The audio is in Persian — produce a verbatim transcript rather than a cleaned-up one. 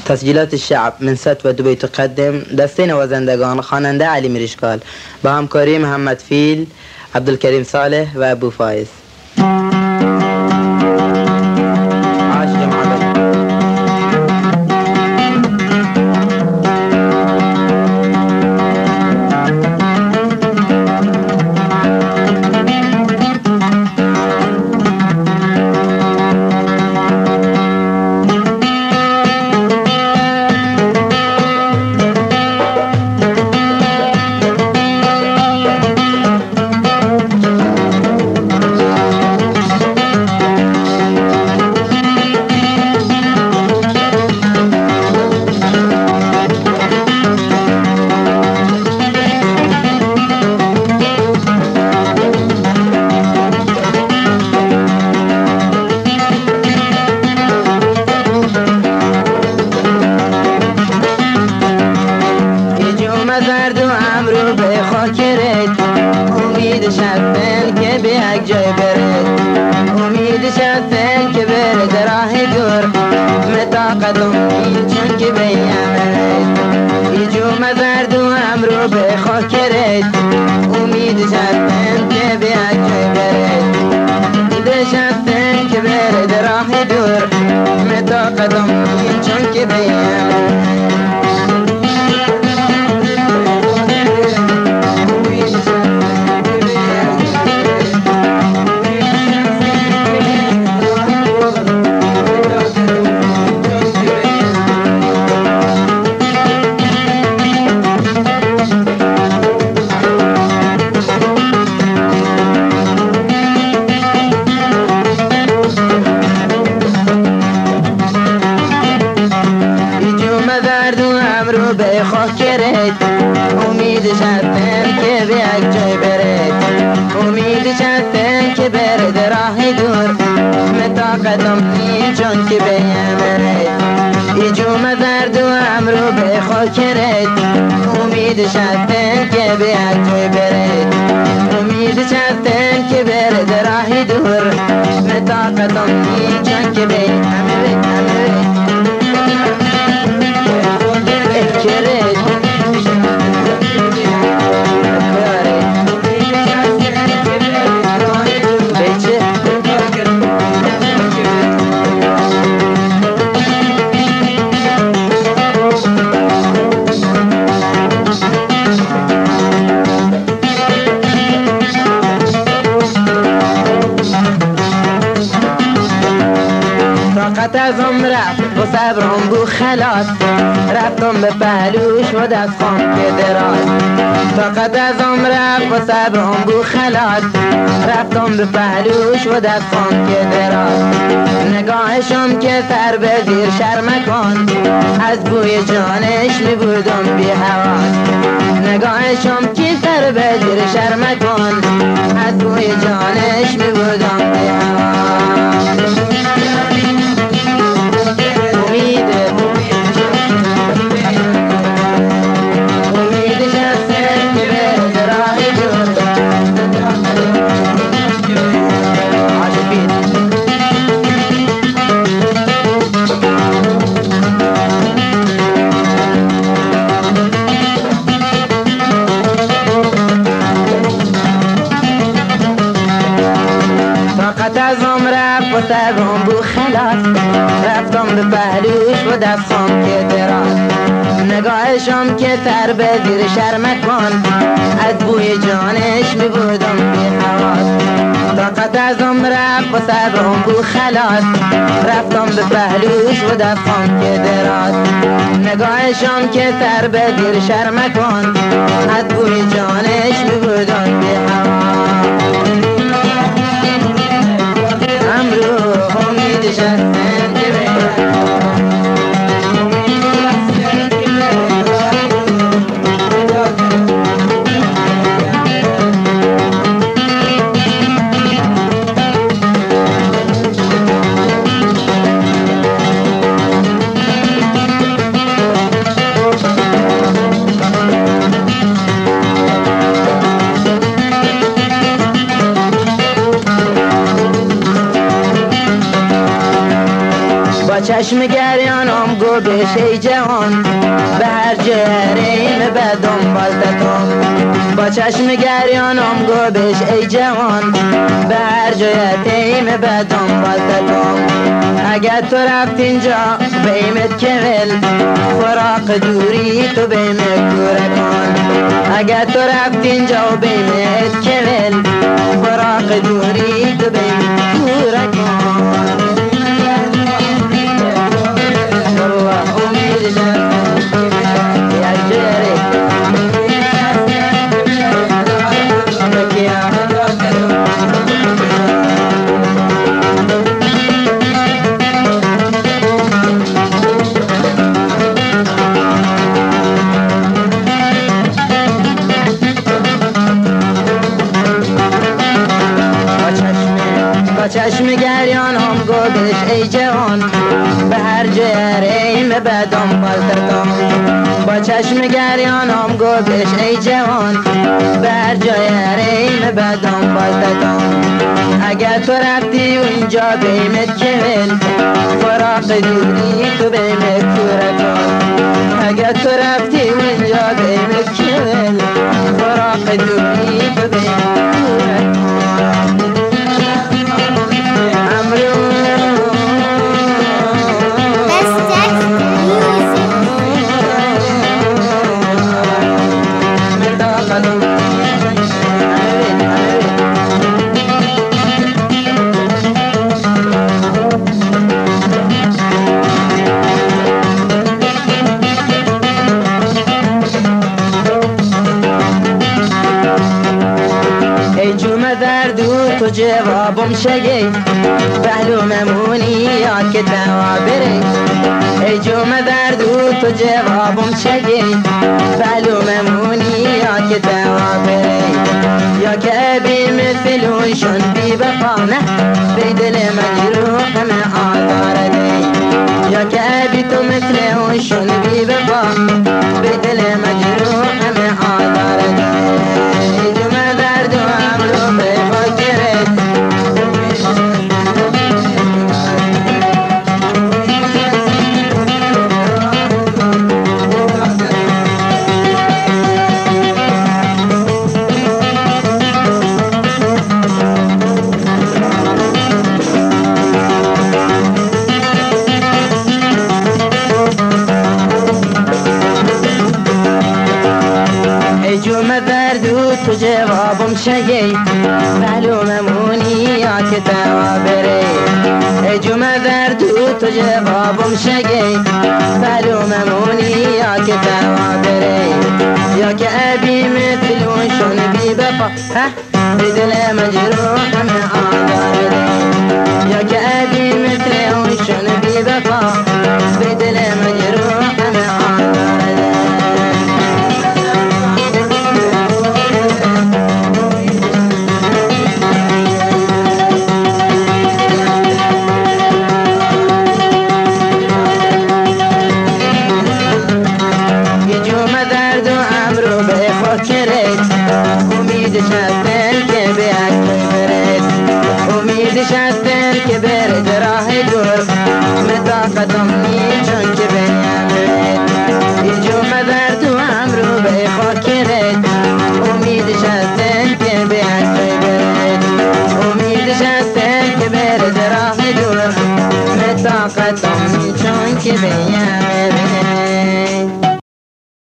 تسجيلات الشعب من ست و دبي تقدم دسته نوازندگان خواننده علی میرشکال با همکاری محمد فیل، عبدالکریم صالح و ابو فایز. رفتم به پهلوش و دستم که دراز طاقت از عمرم و صبرم بو خلاص رفتم به پهلوش و دستم که دراز نگاهشم که سر به زیر شرم کن از بوی جانش می بودم بی حواس نگاهشم که سر به زیر شرم کن از بوی جانش می بودم بی حواس سرم بو خلاص رفتم به پهلوش و دستم که دراز نگاهشم که سر به زیر شرم کن از بوی جانش می بودم بی حواس طاقت ازم رفت و سرم بو خلاص رفتم به پهلوش و دستم که دراز نگاهشم که سر به زیر شرم کن از بوی جانش می بودم بی حواس ای جوان به هر جریم به دنبال تتم با چشم گریانم گوبش ای جوان به هر جریم به دنبال تتم اگر تو رفت اینجا بیمت کول فراق دوری تو بیمت کوره کن اگر تو رفت اینجا بیمت کول فراق دوری تو بیمت کوره کن چشم گریان هم گودش ای جوان به هر جریم به دنبال تتم با چشم گریان هم گودش ای جوان به هر جریم به دنبال تتم اگر تو رفتی و اینجا بیمت کول فراق دوری تو بیمت کوره کن اگر تو رفتی و اینجا بیمت کول فراق دوری تو بیمت کوره کن تو جوابم شگی پهلو ممونی یاد که توا بری ای جمع دردو تو جوابم شگی پهلو ممونی یاد که توا بری یا که ابی مثلوشون بی بفانه بی دل مجروح همه آدار دی یا که ابی تو مثلوشون بی بفانه بی دل مجروح همه آدار دی ای جمع دردو امرو به تو جوابم شگی پهلو ممونی یا که توا بری ای جمع دردو تو جوابم شگی پهلو ممونی یا که توا بری یا که ابی مثلوشون بی بفا به دل مجروح